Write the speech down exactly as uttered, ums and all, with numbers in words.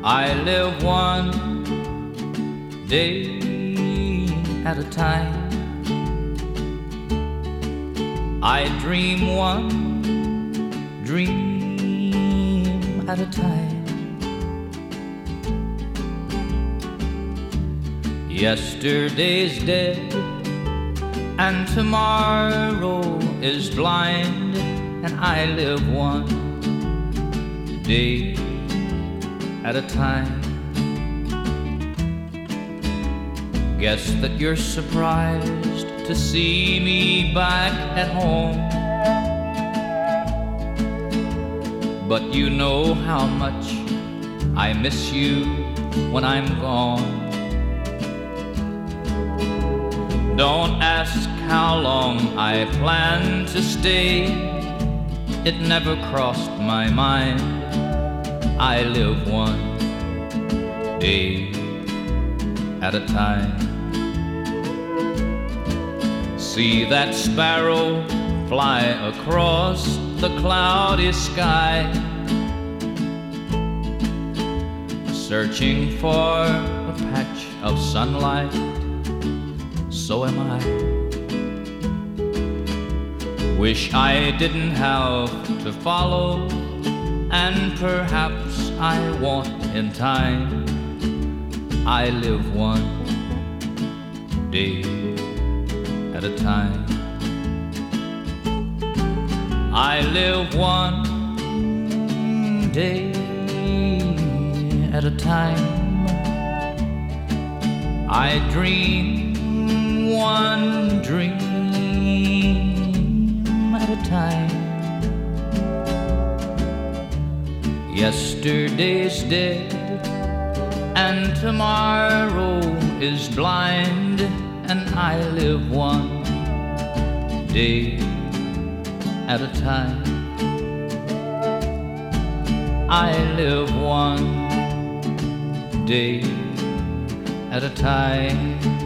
I live one day at a time. I dream one dream at a time. Yesterday's dead and tomorrow is blind, and I live one day at a time. Guess that you're surprised to see me back at home, but you know how much I miss you when I'm gone. Don't ask how long I plan to stay, it never crossed my mind. I live one day at a time. See that sparrow fly across the cloudy sky, searching for a patch of sunlight. So am I. Wish I didn't have to follow, and perhaps I won't in time. I live one day at a time. I live one day at a time. I dream one dream at a time. Yesterday's dead and tomorrow is blind, and I live one day at a time. I live one day at a time.